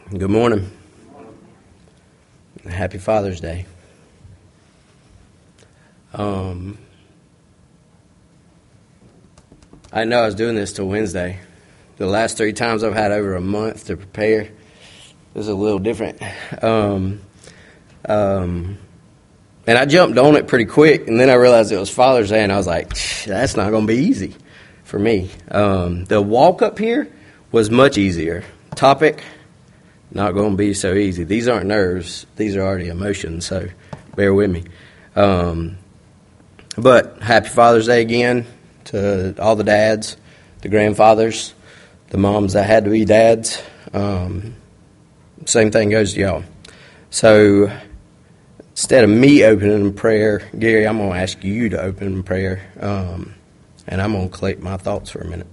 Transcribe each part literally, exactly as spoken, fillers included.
Good morning. Happy Father's Day. Um, I didn't know I was doing this till Wednesday. The last three times I've had over a month to prepare. This is a little different. Um, um, and I jumped on it pretty quick, and then I realized it was Father's Day, and I was like, that's not going to be easy for me. Um, the walk up here was much easier. Topic, not going to be so easy. These aren't nerves. These are already emotions, so bear with me. Um, but happy Father's Day again to all the dads, the grandfathers, the moms that had to be dads. Um, same thing goes to y'all. So instead of me opening in prayer, Gary, I'm going to ask you to open in prayer, um, and I'm going to collect my thoughts for a minute.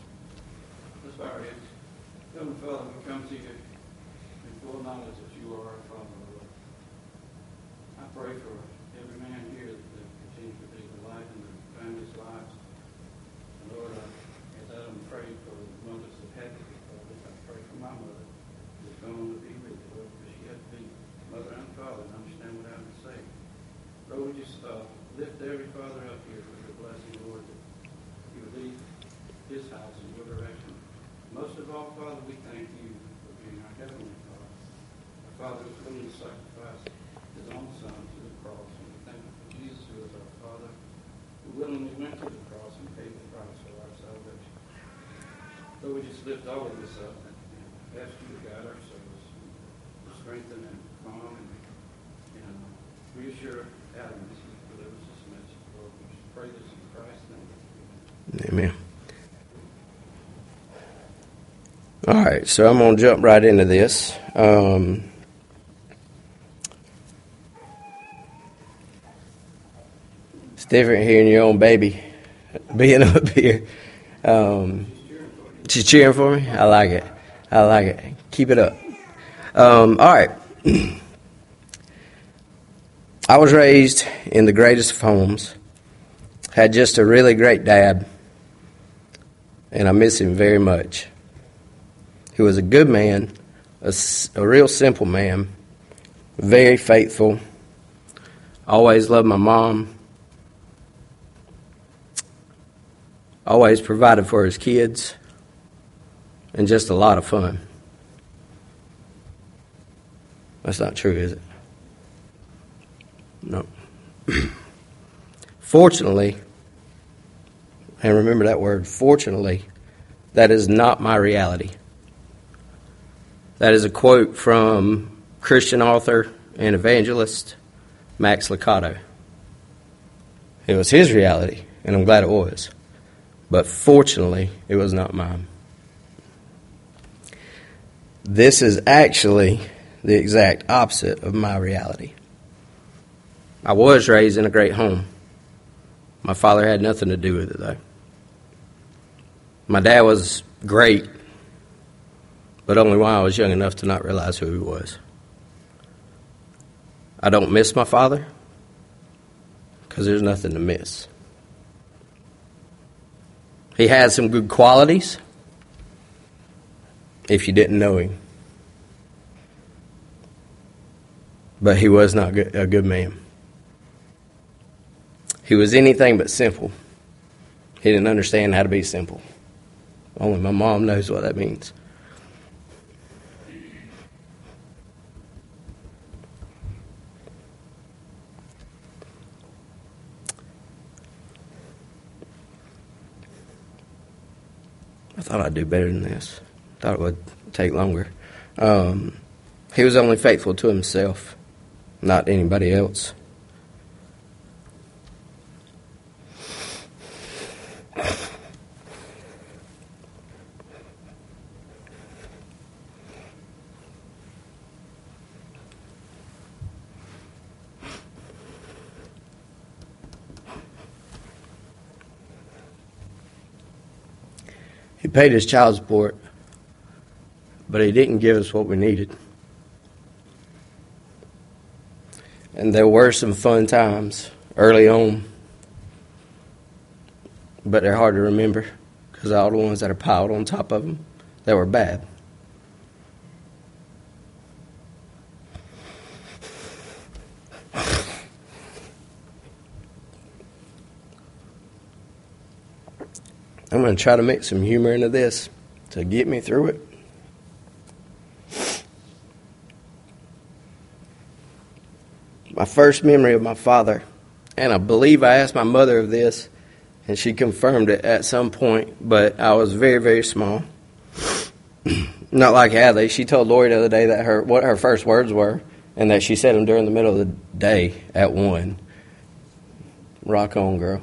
So we just lift all of this up and ask you to guide our service, strengthen and calm and, and uh, reassure Adam as he delivers this message. Lord, we just pray this in Christ's name. Amen. All right, so I'm going to jump right into this. Um, it's different hearing your own baby being up here. Um, she's cheering for me? I like it. I like it. Keep it up. Um, all right. I was raised in the greatest of homes. Had just a really great dad, and I miss him very much. He was a good man, a, a real simple man, very faithful, always loved my mom, always provided for his kids, and just a lot of fun. That's not true, is it? No. Fortunately, and remember that word, fortunately, that is not my reality. That is a quote from Christian author and evangelist Max Lucado. It was his reality, and I'm glad it was. But fortunately, it was not mine. This is actually the exact opposite of my reality. I was raised in a great home. My father had nothing to do with it, though. My dad was great, but only while I was young enough to not realize who he was. I don't miss my father because there's nothing to miss. He had some good qualities if you didn't know him. But he was not a good man. He was anything but simple. He didn't understand how to be simple. Only my mom knows what that means. I thought I'd do better than this. Thought it would take longer. Um, he was only faithful to himself, not anybody else. He paid his child support, but he didn't give us what we needed. And there were some fun times early on, but they're hard to remember because all the ones that are piled on top of them, they were bad. going to try to make some humor into this to get me through it. My first memory of my father, and I believe I asked my mother of this, and she confirmed it at some point, but I was very, very small. Not like Hadley. She told Lori the other day that her what her first words were, and that she said them during the middle of the day at one. Rock on, girl.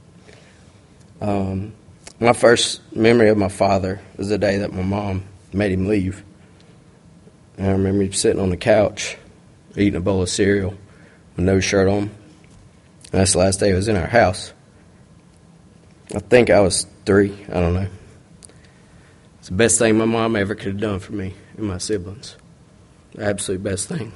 Um, my first memory of my father was the day that my mom made him leave. And I remember him sitting on the couch, eating a bowl of cereal with no shirt on. And that's the last day he was in our house. I think I was three. I don't know. It's the best thing my mom ever could have done for me and my siblings. The absolute best thing.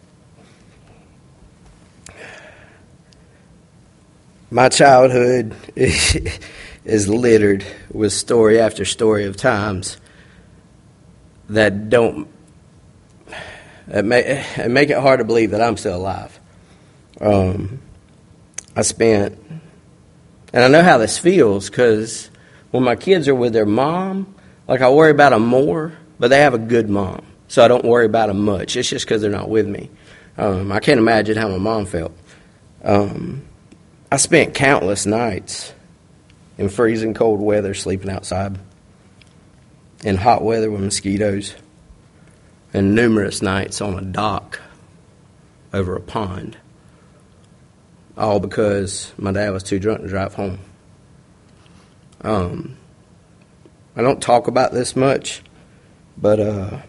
My childhood is littered with story after story of times that don't that make, it make it hard to believe that I'm still alive. Um, I spent, and I know how this feels because when my kids are with their mom, like I worry about them more, but they have a good mom, so I don't worry about them much. It's just because they're not with me. Um, I can't imagine how my mom felt. Um, I spent countless nights in freezing cold weather sleeping outside, in hot weather with mosquitoes, and numerous nights on a dock over a pond, all because my dad was too drunk to drive home. Um, I don't talk about this much, but uh,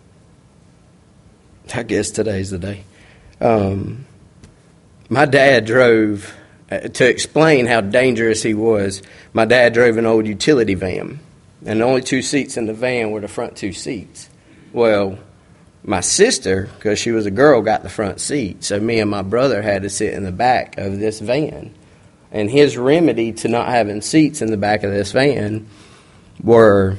I guess today's the day. Um, my dad drove... To explain how dangerous he was, my dad drove an old utility van, and the only two seats in the van were the front two seats. Well, my sister, because she was a girl, got the front seat, so me and my brother had to sit in the back of this van. And his remedy to not having seats in the back of this van were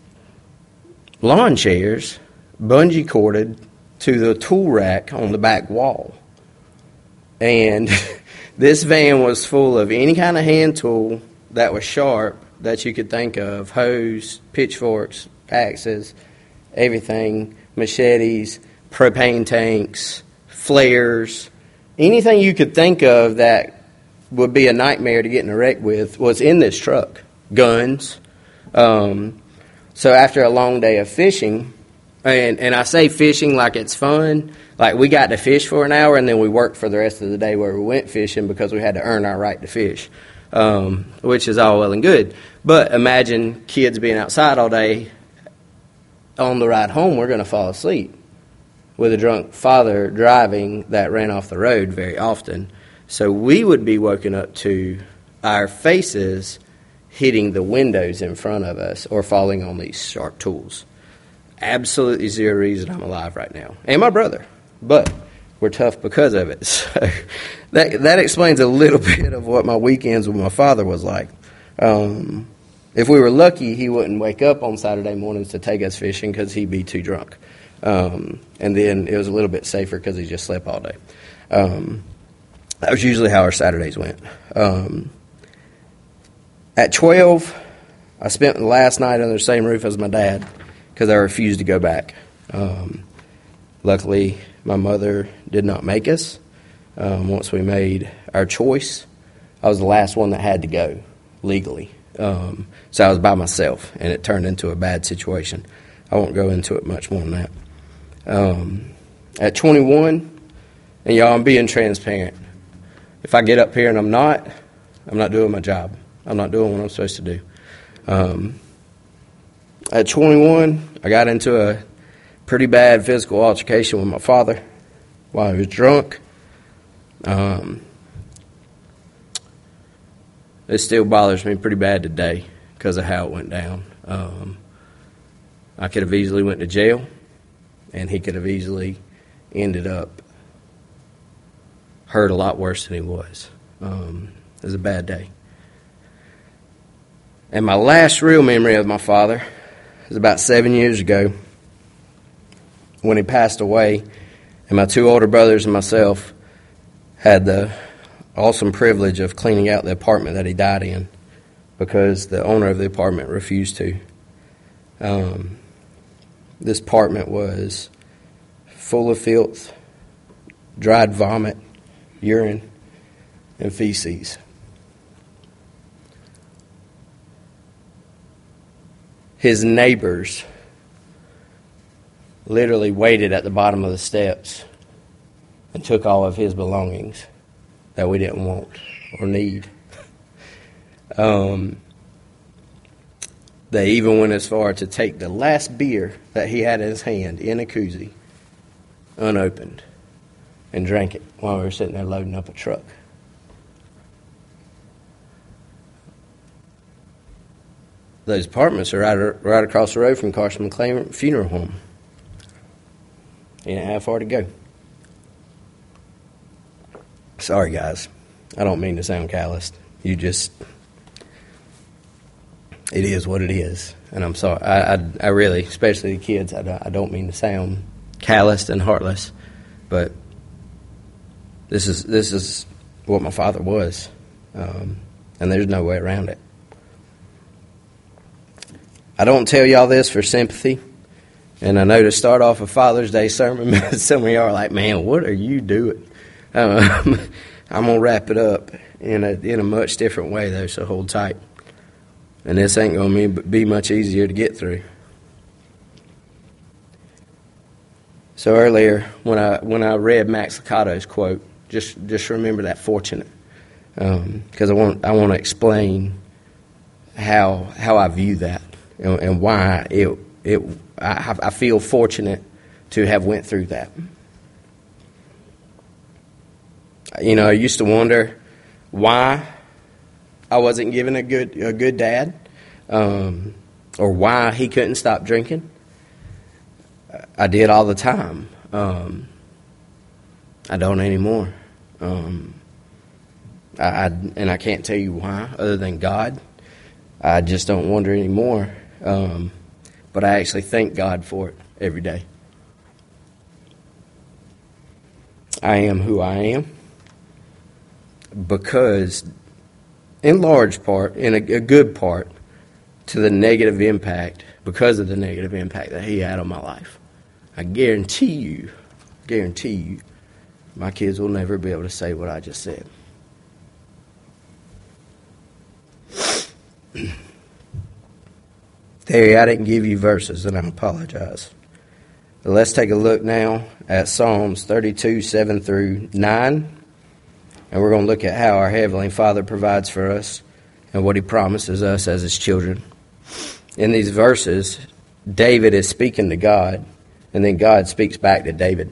lawn chairs bungee corded to the tool rack on the back wall. And this van was full of any kind of hand tool that was sharp that you could think of, hose, pitchforks, axes, everything, machetes, propane tanks, flares, anything you could think of that would be a nightmare to get in a wreck with was in this truck. Guns. Um, so after a long day of fishing, and, and I say fishing like it's fun, like we got to fish for an hour and then we worked for the rest of the day where we went fishing because we had to earn our right to fish, um, which is all well and good. But imagine kids being outside all day. On the ride home, we're going to fall asleep with a drunk father driving that ran off the road very often. So we would be woken up to our faces hitting the windows in front of us or falling on these sharp tools. Absolutely zero reason I'm alive right now. And my brother. But we're tough because of it. So that that explains a little bit of what my weekends with my father was like. Um, if we were lucky, he wouldn't wake up on Saturday mornings to take us fishing because he'd be too drunk. Um, and then it was a little bit safer because he just slept all day. Um, that was usually how our Saturdays went. Um, at twelve, I spent the last night under the same roof as my dad because I refused to go back. Um, luckily, my mother did not make us. Um, once we made our choice, I was the last one that had to go legally. Um, so I was by myself, and it turned into a bad situation. I won't go into it much more than that. Um, at twenty-one, and y'all, I'm being transparent. If I get up here and I'm not, I'm not doing my job. I'm not doing what I'm supposed to do. Um, at twenty-one, I got into a pretty bad physical altercation with my father while he was drunk. Um, it still bothers me pretty bad today because of how it went down. Um, I could have easily went to jail, and he could have easily ended up hurt a lot worse than he was. Um, it was a bad day. And my last real memory of my father was about seven years ago when he passed away, and my two older brothers and myself had the awesome privilege of cleaning out the apartment that he died in. because the owner of the apartment refused to. Um, this apartment was full of filth, dried vomit, urine, and feces. His neighbors literally waited at the bottom of the steps and took all of his belongings that we didn't want or need. Um, they even went as far to take the last beer that he had in his hand in a koozie, unopened, and drank it while we were sitting there loading up a truck. Those apartments are right, right across the road from Carson McLean Funeral Home. He didn't have far to go. Sorry, guys. I don't mean to sound calloused. You just... It is what it is. And I'm sorry. I, I, I really, especially the kids, I, I don't mean to sound calloused and heartless. But this is this is what my father was. Um, and there's no way around it. I don't tell y'all this for sympathy. And I know to start off a Father's Day sermon, some of y'all are like, man, what are you doing? Um, I'm going to wrap it up in a, in a much different way, though, so hold tight. And this ain't going to be much easier to get through. So earlier, when I when I read Max Licado's quote, just just remember that fortunate, because um, I want I want to explain how how I view that and, and why it it I, I feel fortunate to have went through that. You know, I used to wonder why I wasn't given a good a good dad, um, or why he couldn't stop drinking. I did all the time. Um, I don't anymore. Um, I, I and I can't tell you why, other than God. I just don't wonder anymore. Um, but I actually thank God for it every day. I am who I am because, in large part, in a, a good part, to the negative impact, because of the negative impact that he had on my life. I guarantee you, guarantee you, my kids will never be able to say what I just said. Terry, I didn't give you verses, and I apologize. But let's take a look now at Psalms thirty-two, seven through nine. And we're going to look at how our Heavenly Father provides for us and what He promises us as His children. In these verses, David is speaking to God, and then God speaks back to David.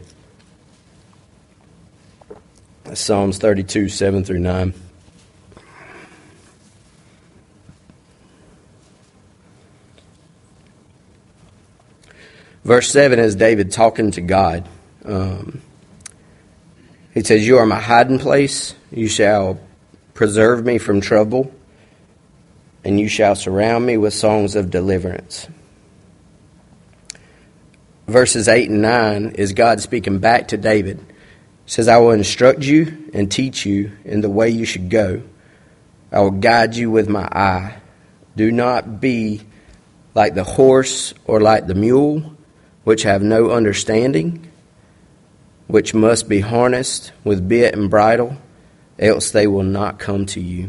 Psalms thirty-two, seven through nine. Verse seven is David talking to God. Um, he says, "You are my hiding place. You shall preserve me from trouble, and you shall surround me with songs of deliverance." Verses eight and nine is God speaking back to David. He says, "I will instruct you and teach you in the way you should go. I will guide you with my eye. Do not be like the horse or like the mule, which have no understanding, which must be harnessed with bit and bridle, else they will not come to you."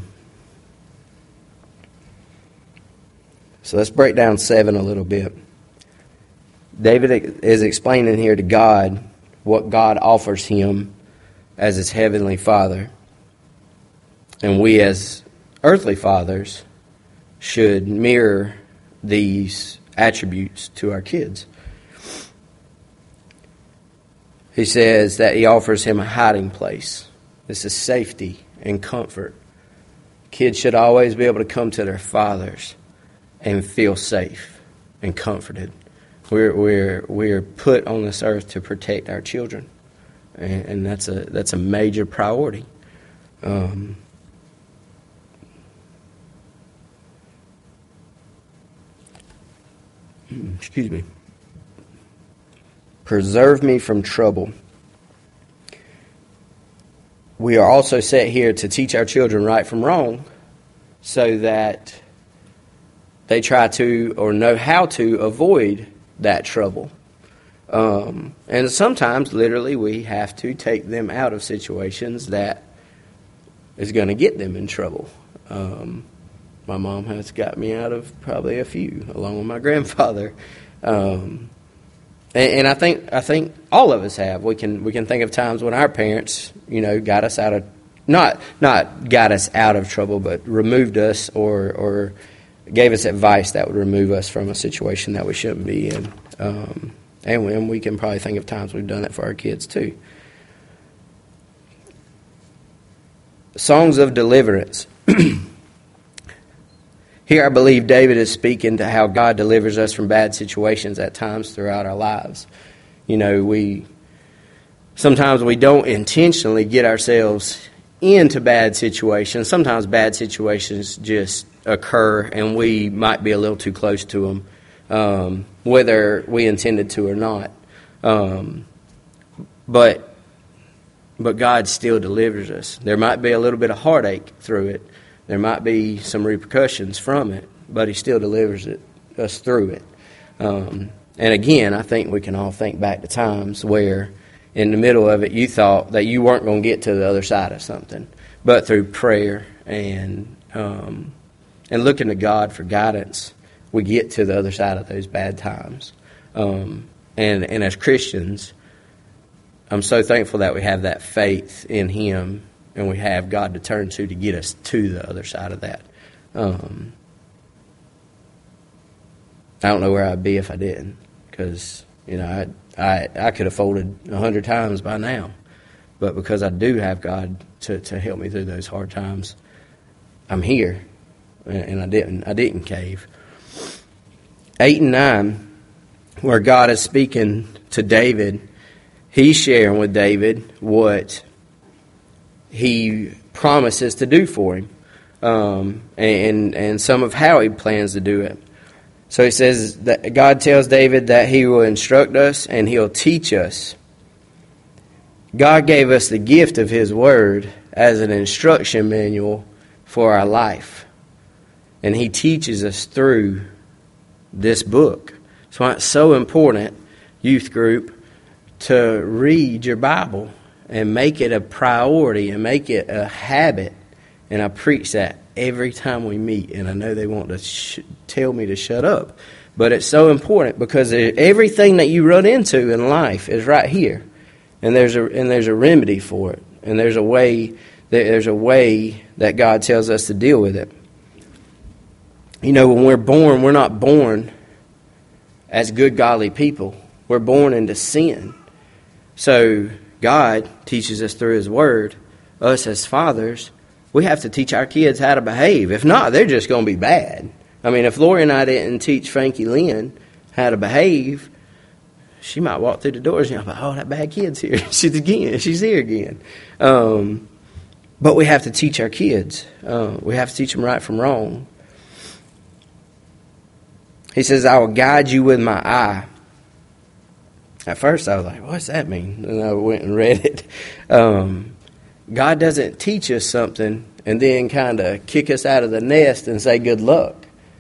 So let's break down seven a little bit. David is explaining here to God what God offers him as his heavenly Father. And we as earthly fathers should mirror these attributes to our kids. He says that he offers him a hiding place. This is safety and comfort. Kids should always be able to come to their fathers and feel safe and comforted. We're we're we're put on this earth to protect our children, and, and that's a that's a major priority. Um, excuse me. Preserve me from trouble. We are also set here to teach our children right from wrong, so that they try to or know how to avoid that trouble. Um, and sometimes, literally, we have to take them out of situations that is going to get them in trouble. Um, my mom has got me out of probably a few, along with my grandfather. Um, and, and I think I think all of us have. We can we can think of times when our parents, you know, got us out of not not got us out of trouble, but removed us or or gave us advice that would remove us from a situation that we shouldn't be in. Um, and, we, and we can probably think of times we've done it for our kids too. Songs of deliverance. Here I believe David is speaking to how God delivers us from bad situations at times throughout our lives. You know, we sometimes we don't intentionally get ourselves into bad situations. Sometimes bad situations just occur and we might be a little too close to them, um, whether we intended to or not. Um, but but God still delivers us. There might be a little bit of heartache through it. There might be some repercussions from it, but He still delivers it, us through it. Um, and again, I think we can all think back to times where in the middle of it you thought that you weren't going to get to the other side of something. But through prayer and um, and looking to God for guidance, we get to the other side of those bad times. Um, and, and as Christians, I'm so thankful that we have that faith in Him and we have God to turn to to get us to the other side of that. Um, I don't know where I'd be if I didn't, because you know I I I could have folded a hundred times by now, but because I do have God to, to help me through those hard times, I'm here, and, and I didn't I didn't cave. Eight and nine, where God is speaking to David, He's sharing with David what He promises to do for him, um, and and some of how He plans to do it. So He says that God tells David that He will instruct us and He'll teach us. God gave us the gift of His Word as an instruction manual for our life, and He teaches us through this book. That's why it's so important, youth group, to read your Bible and make it a priority and make it a habit. And I preach that every time we meet, and I know they want to sh- tell me to shut up, but it's so important because everything that you run into in life is right here, and there's a and there's a remedy for it, and there's a way there's a way that God tells us to deal with it. You know, when we're born, we're not born as good, godly people. We're born into sin. So God teaches us through His Word. Us as fathers, we have to teach our kids how to behave. If not, they're just going to be bad. I mean, if Lori and I didn't teach Frankie Lynn how to behave, she might walk through the doors and be like, oh, that bad kid's here. She's again. She's here again. Um, but we have to teach our kids. Uh, we have to teach them right from wrong. He says, I will guide you with my eye. At first, I was like, what's that mean? And I went and read it. Um, God doesn't teach us something and then kind of kick us out of the nest and say good luck.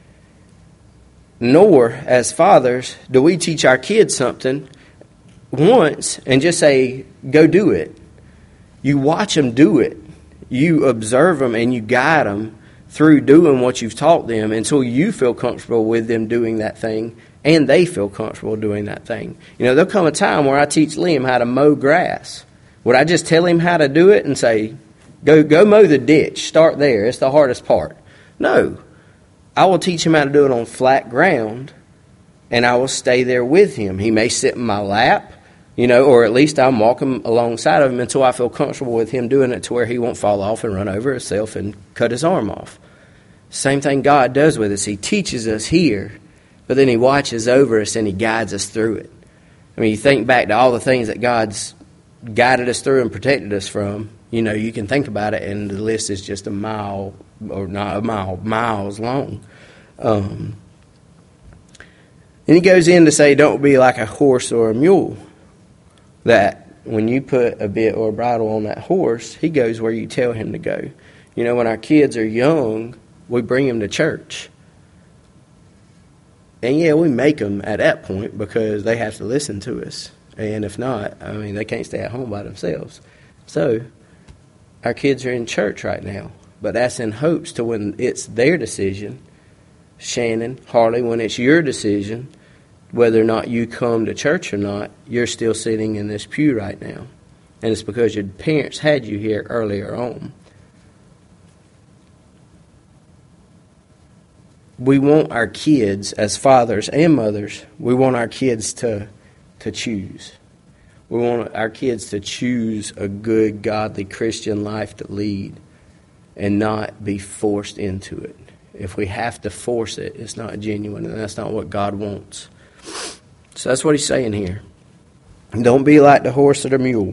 Nor, as fathers, do we teach our kids something once and just say, go do it. You watch them do it. You observe them and you guide them through doing what you've taught them until you feel comfortable with them doing that thing and they feel comfortable doing that thing. You know, there'll come a time where I teach Liam how to mow grass. Would I just tell him how to do it and say, go go mow the ditch, start there, it's the hardest part? No. I will teach him how to do it on flat ground, and I will stay there with him. He may sit in my lap, you know, or at least I'm walking alongside of him until I feel comfortable with him doing it to where he won't fall off and run over himself and cut his arm off. Same thing God does with us. He teaches us here, but then He watches over us and He guides us through it. I mean, you think back to all the things that God's guided us through and protected us from. You know, you can think about it, and the list is just a mile, or not a mile, miles long. Um, and He goes in to say, don't be like a horse or a mule. That when you put a bit or a bridle on that horse, he goes where you tell him to go. You know, when our kids are young, we bring them to church. And yeah, we make them at that point because they have to listen to us. And if not, I mean, they can't stay at home by themselves. So our kids are in church right now, but that's in hopes to when it's their decision, Shannon, Harley, when it's your decision, whether or not you come to church or not, you're still sitting in this pew right now. And it's because your parents had you here earlier on. We want our kids, as fathers and mothers, we want our kids to to choose. We want our kids to choose a good, godly Christian life to lead and not be forced into it. If we have to force it, it's not genuine, and that's not what God wants. So that's what he's saying here. Don't be like the horse or the mule.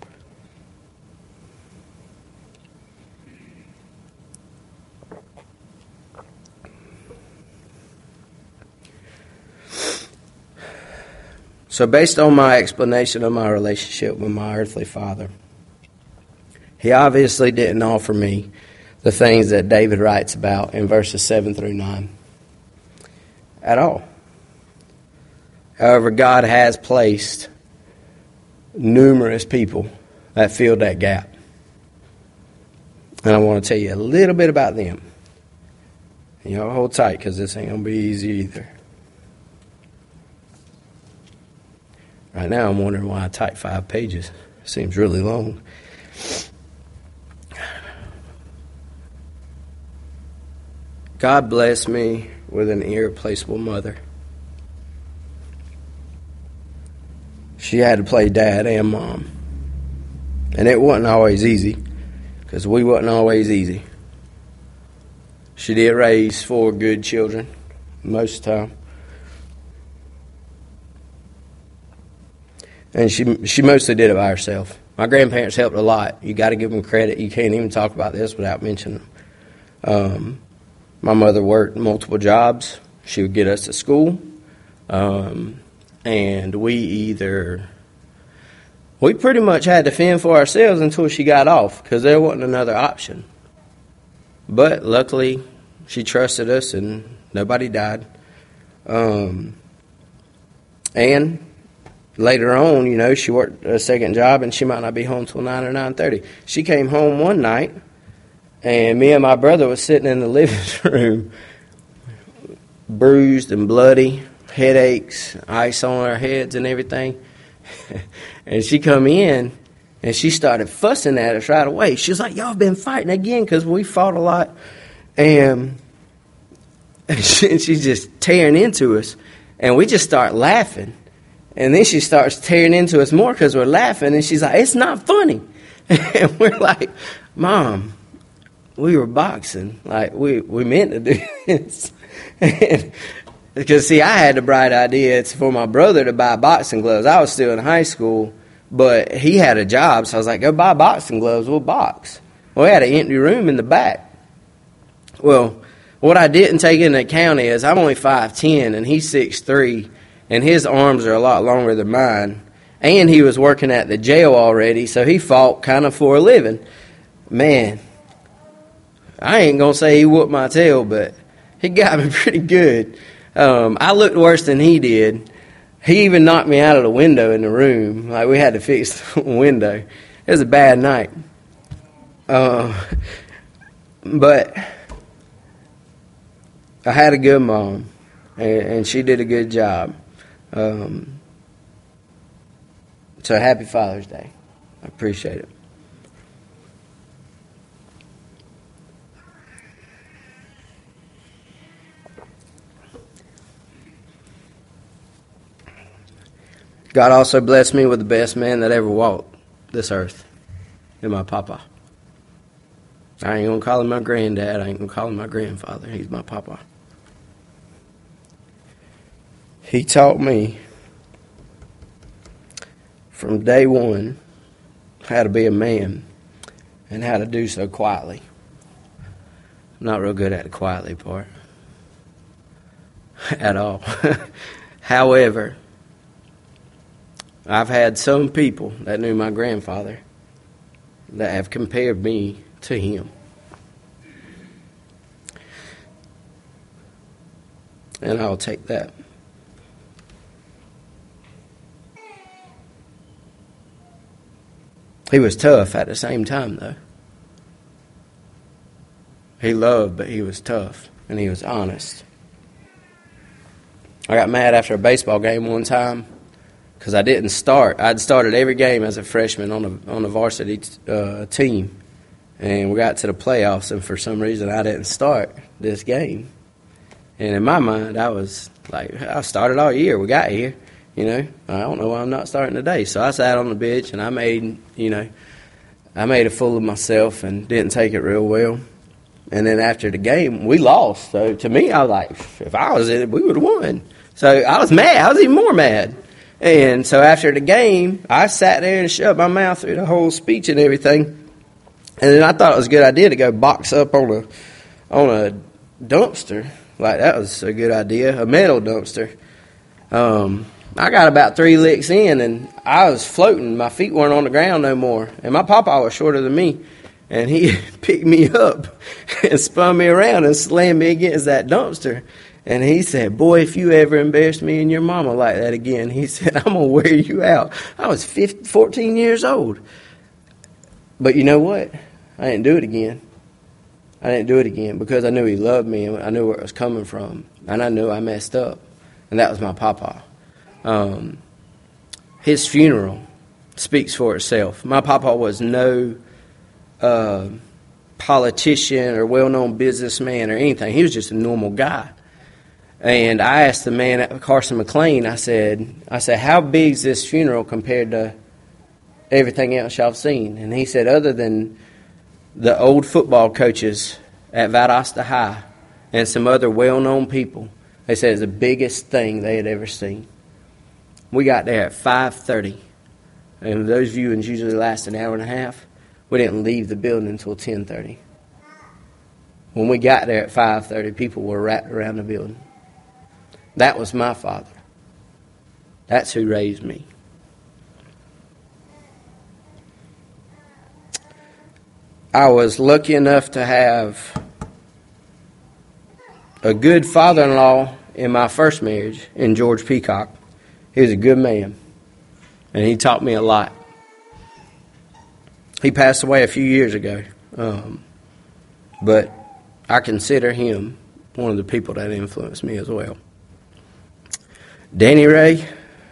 So based on my explanation of my relationship with my earthly father, he obviously didn't offer me the things that David writes about in verses seven through nine at all. However, God has placed numerous people that fill that gap. And I want to tell you a little bit about them. You know, hold tight because this ain't going to be easy either. Right now, I'm wondering why I typed five pages. It seems really long. God blessed me with an irreplaceable mother. She had to play dad and mom. And it wasn't always easy, because we wasn't always easy. She did raise four good children most of the time. And she she mostly did it by herself. My grandparents helped a lot. You got to give them credit. You can't even talk about this without mentioning them. Um, my mother worked multiple jobs. She would get us to school. Um, and we either... We pretty much had to fend for ourselves until she got off, because there wasn't another option. But luckily, she trusted us and nobody died. Um, and... Later on, you know, she worked a second job and she might not be home till nine or nine thirty. She came home one night and me and my brother was sitting in the living room, bruised and bloody, headaches, ice on our heads and everything. And she come in and she started fussing at us right away. She was like, y'all been fighting again, because we fought a lot. And, and she, she's just tearing into us. And we just start laughing. And then she starts tearing into us more because we're laughing. And she's like, it's not funny. And we're like, Mom, we were boxing. Like, we, we meant to do this. Because, see, I had the bright idea. It's for my brother to buy boxing gloves. I was still in high school, but he had a job. So I was like, go buy boxing gloves. We'll box. Well, we had an empty room in the back. Well, what I didn't take into account is I'm only five ten and he's six three. And his arms are a lot longer than mine. And he was working at the jail already, so he fought kind of for a living. Man, I ain't going to say he whooped my tail, but he got me pretty good. Um, I looked worse than he did. He even knocked me out of the window in the room. Like, we had to fix the window. It was a bad night. Uh, but I had a good mom, and, and she did a good job. Um, so happy Father's Day. I appreciate it. God also blessed me with the best man that ever walked this earth, and my papa. I ain't going to call him my granddad. I ain't going to call him my grandfather. He's my papa. He taught me from day one how to be a man and how to do so quietly. I'm not real good at the quietly part at all. However, I've had some people that knew my grandfather that have compared me to him. And I'll take that. He was tough at the same time, though. He loved, but he was tough, and he was honest. I got mad after a baseball game one time because I didn't start. I'd started every game as a freshman on a on a varsity uh, team, and we got to the playoffs, and for some reason I didn't start this game. And in my mind, I was like, I started all year. We got here, you know. I don't know why I'm not starting today. So I sat on the bench, and I made, you know, I made a fool of myself and didn't take it real well. And then after the game, we lost. So to me, I was like, if I was in it, we would have won. So I was mad. I was even more mad. And so after the game, I sat there and shut my mouth through the whole speech and everything. And then I thought it was a good idea to go box up on a on a dumpster. Like, that was a good idea, a metal dumpster. Um, I got about three licks in, and I was floating. My feet weren't on the ground no more. And my papa was shorter than me. And he picked me up and spun me around and slammed me against that dumpster. And he said, boy, if you ever embarrass me and your mama like that again, he said, I'm going to wear you out. I was fifteen, fourteen years old. But you know what? I didn't do it again. I didn't do it again because I knew he loved me and I knew where it was coming from. And I knew I messed up. And that was my papa. Um, his funeral speaks for itself. My papa was no uh, politician or well-known businessman or anything. He was just a normal guy. And I asked the man at Carson McLean, I said, I said, how big is this funeral compared to everything else y'all seen? And he said, other than the old football coaches at Valdosta High and some other well-known people, they said it's the biggest thing they had ever seen. We got there at five thirty, and those viewings usually last an hour and a half. We didn't leave the building until ten thirty. When we got there at five thirty, people were wrapped around the building. That was my father. That's who raised me. I was lucky enough to have a good father-in-law in my first marriage, in George Peacock. He was a good man, and he taught me a lot. He passed away a few years ago, um, but I consider him one of the people that influenced me as well. Danny Ray,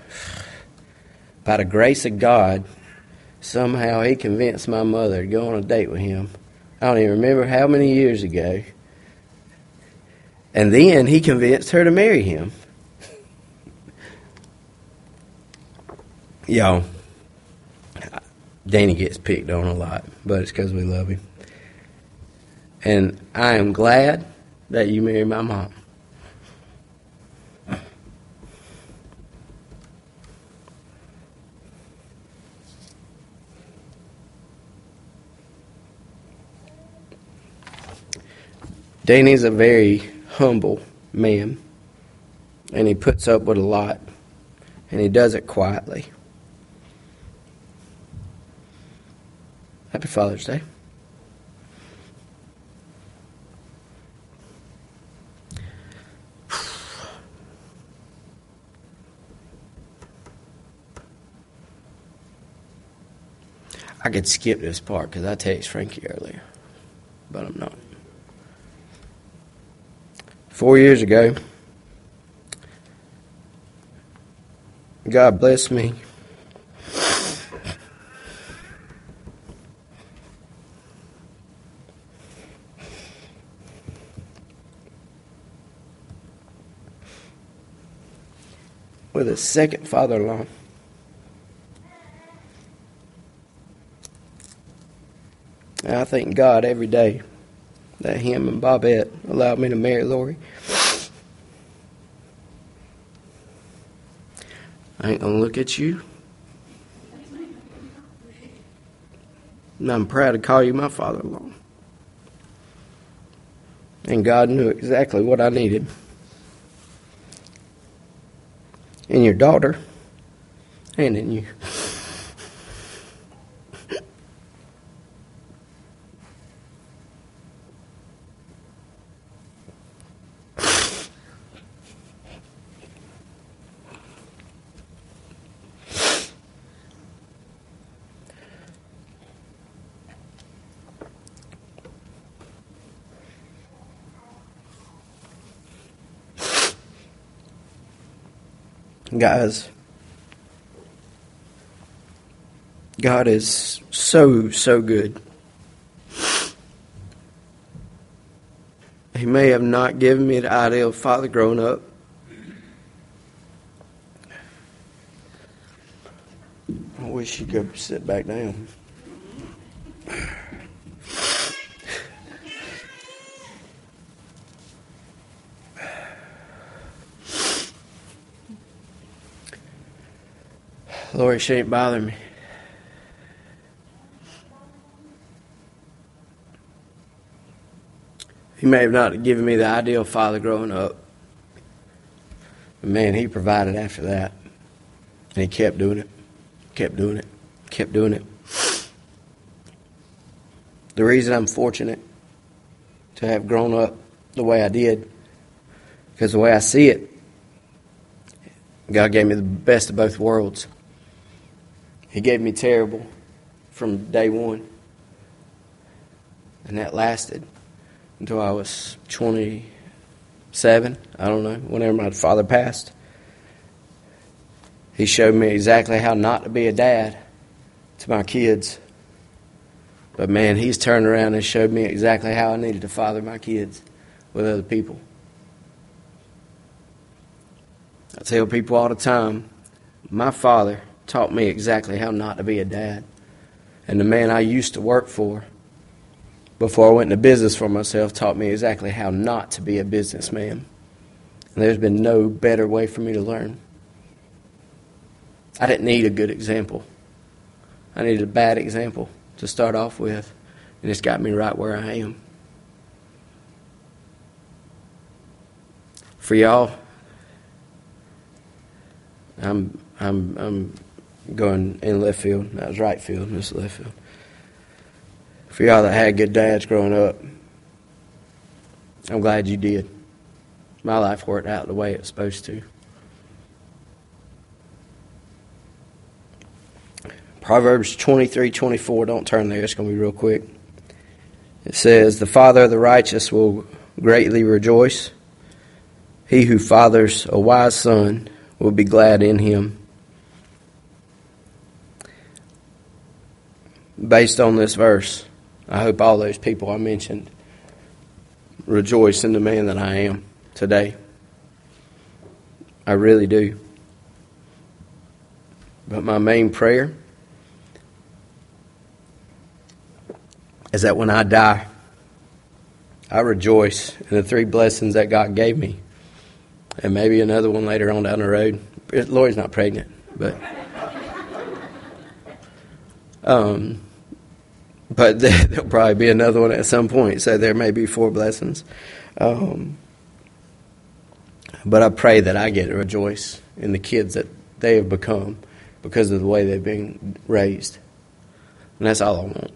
by the grace of God, somehow he convinced my mother to go on a date with him. I don't even remember how many years ago. And then he convinced her to marry him. Y'all, Danny gets picked on a lot, but it's because we love him. And I am glad that you married my mom. Danny's a very humble man, and he puts up with a lot, and he does it quietly. Happy Father's Day. I could skip this part because I texted Frankie earlier, but I'm not. Four years ago, God blessed me with a second father-in-law. And I thank God every day that him and Bobette allowed me to marry Lori. I ain't going to look at you. And I'm proud to call you my father-in-law. And God knew exactly what I needed. In your daughter and in you. Guys, God is so, so good. He may have not given me the ideal father growing up. I wish you could sit back down. Lord, she ain't bothering me. He may have not given me the ideal father growing up. But man, he provided after that. And he kept doing it. Kept doing it. Kept doing it. The reason I'm fortunate to have grown up the way I did, because the way I see it, God gave me the best of both worlds. He gave me terrible from day one. And that lasted until I was twenty-seven. I don't know, whenever my father passed. He showed me exactly how not to be a dad to my kids. But man, he's turned around and showed me exactly how I needed to father my kids with other people. I tell people all the time, my father taught me exactly how not to be a dad. And the man I used to work for, before I went into business for myself, taught me exactly how not to be a businessman. And there's been no better way for me to learn. I didn't need a good example. I needed a bad example to start off with. And it's got me right where I am. For y'all, I'm I'm I'm going in left field. That was right field. This is left field. For y'all that had good dads growing up, I'm glad you did. My life worked out the way it's supposed to. Proverbs twenty-three twenty-four, don't turn there, it's going to be real quick. It says, the father of the righteous will greatly rejoice. He who fathers a wise son will be glad in him. Based on this verse, I hope all those people I mentioned rejoice in the man that I am today. I really do. But my main prayer is that when I die, I rejoice in the three blessings that God gave me. And maybe another one later on down the road. Lori's not pregnant, but um, but there'll probably be another one at some point. So there may be four blessings. Um, but I pray that I get to rejoice in the kids that they have become because of the way they've been raised. And that's all I want.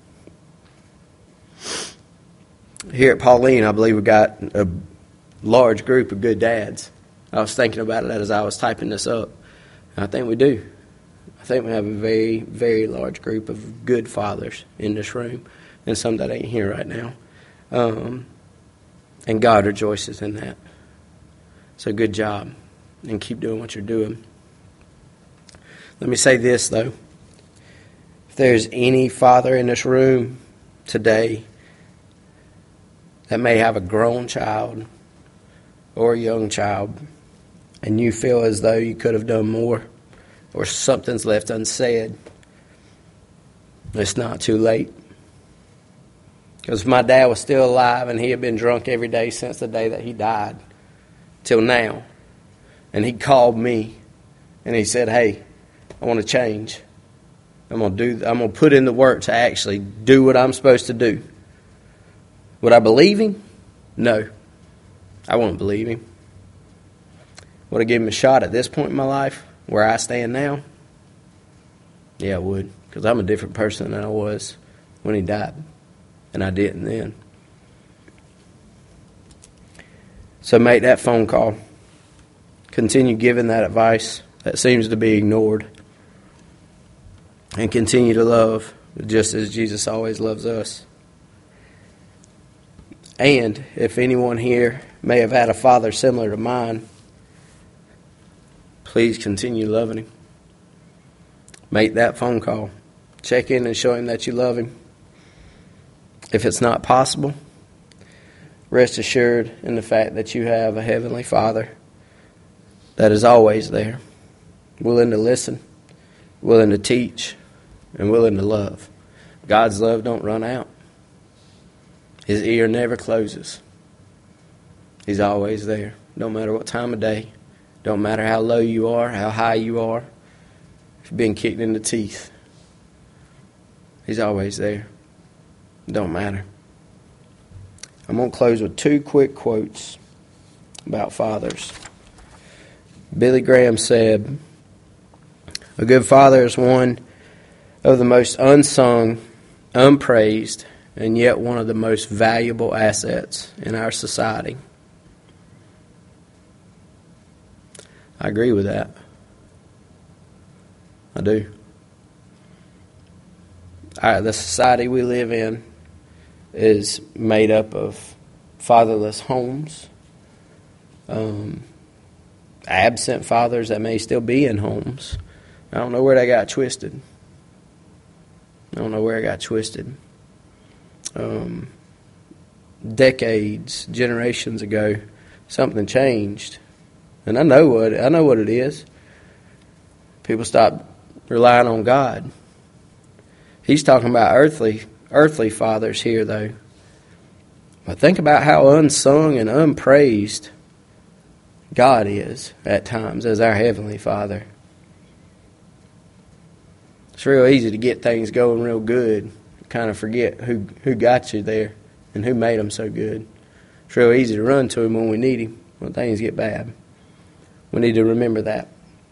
Here at Pauline, I believe we've got a large group of good dads. I was thinking about it as I was typing this up. And I think we do. I think we have a very, very large group of good fathers in this room, and some that ain't here right now. Um, and God rejoices in that. So good job, and keep doing what you're doing. Let me say this, though. If there's any father in this room today that may have a grown child or a young child, and you feel as though you could have done more, or something's left unsaid, it's not too late. Because if my dad was still alive and he had been drunk every day since the day that he died till now, and he called me and he said, hey, I want to change. I'm going to do. I'm going to put in the work to actually do what I'm supposed to do. Would I believe him? No. I wouldn't believe him. Would I give him a shot at this point in my life, where I stand now? Yeah, I would. Because I'm a different person than I was when he died. And I didn't then. So make that phone call. Continue giving that advice that seems to be ignored. And continue to love just as Jesus always loves us. And if anyone here may have had a father similar to mine, please continue loving him. Make that phone call. Check in and show him that you love him. If it's not possible, rest assured in the fact that you have a Heavenly Father that is always there, willing to listen, willing to teach, and willing to love. God's love don't run out. His ear never closes. He's always there, no matter what time of day. Don't matter how low you are, how high you are. If you've been kicked in the teeth, he's always there. Don't matter. I'm going to close with two quick quotes about fathers. Billy Graham said, "A good father is one of the most unsung, unpraised, and yet one of the most valuable assets in our society." I agree with that. I do. Our, the society we live in is made up of fatherless homes, um, absent fathers that may still be in homes. I don't know where they got twisted. I don't know where it got twisted. Um, decades, generations ago, something changed, and I know what I know what it is. People stopped relying on God. He's talking about earthly, earthly fathers here, though. But think about how unsung and unpraised God is at times as our Heavenly Father. It's real easy to get things going real good, kind of forget who, who got you there and who made them so good. It's real easy to run to Him when we need Him, when things get bad. We need to remember that.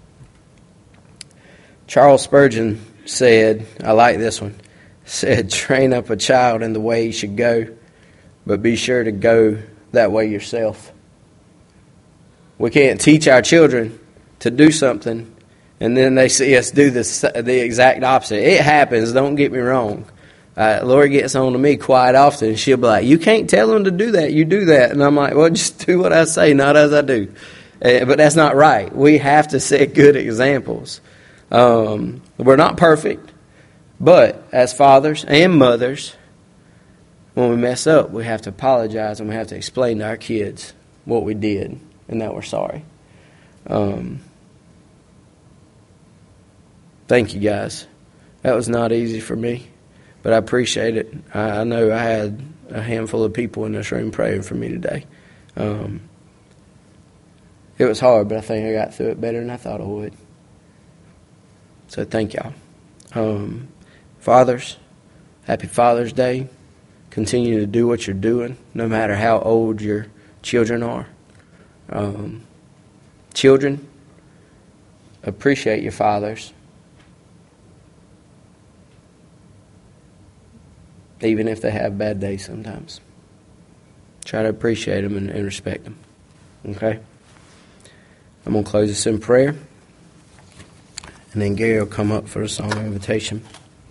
Charles Spurgeon said, I like this one, said, "Train up a child in the way he should go, but be sure to go that way yourself." We can't teach our children to do something and then they see us do the, the exact opposite. It happens, don't get me wrong. Uh, Lori gets on to me quite often. She'll be like, "You can't tell them to do that. You do that." And I'm like, "Well, just do what I say, not as I do." Uh, but that's not right. We have to set good examples. Um, we're not perfect, but as fathers and mothers, when we mess up, we have to apologize and we have to explain to our kids what we did and that we're sorry. Um, thank you, guys. That was not easy for me, but I appreciate it. I, I know I had a handful of people in this room praying for me today. Um, it was hard, but I think I got through it better than I thought I would. So thank y'all. Um, fathers, happy Father's Day. Continue to do what you're doing, no matter how old your children are. Um, children, appreciate your fathers, even if they have bad days sometimes. Try to appreciate them and, and respect them. Okay? I'm going to close this in prayer. And then Gary will come up for a song of invitation.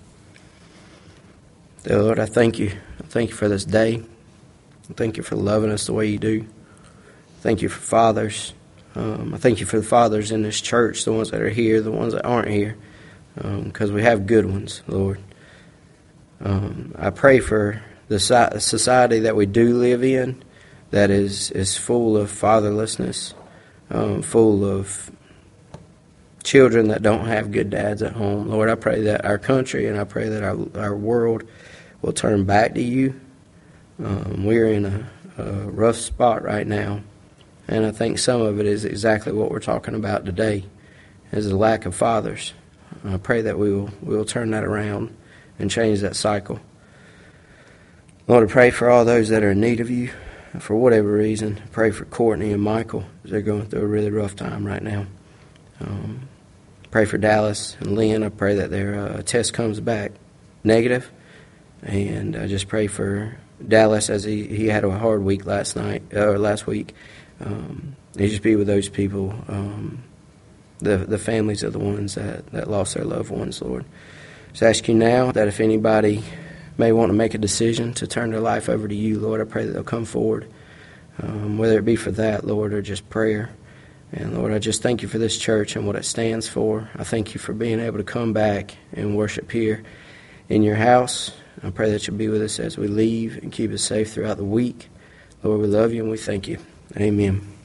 Dear Lord, I thank you. I thank you for this day. I thank you for loving us the way you do. Thank you for fathers. Um, I thank you for the fathers in this church, the ones that are here, the ones that aren't here, because um, we have good ones, Lord. Um, I pray for the society that we do live in that is, is full of fatherlessness, um, full of children that don't have good dads at home. Lord, I pray that our country and I pray that our, our world will turn back to you. Um, we're in a, a rough spot right now, and I think some of it is exactly what we're talking about today, is the lack of fathers. I pray that we will we will turn that around and change that cycle. Lord, I pray for all those that are in need of you, for whatever reason. I pray for Courtney and Michael. They're going through a really rough time right now. Um, pray for Dallas and Lynn. I pray that their uh, test comes back negative. And I just pray for Dallas as he, he had a hard week last night or last week. Um, you just be with those people, um, the the families of the ones that, that lost their loved ones, Lord. Just ask you now that if anybody may want to make a decision to turn their life over to you, Lord, I pray that they'll come forward, um, whether it be for that, Lord, or just prayer. And Lord, I just thank you for this church and what it stands for. I thank you for being able to come back and worship here in your house. I pray that you'll be with us as we leave and keep us safe throughout the week. Lord, we love you and we thank you. Amen.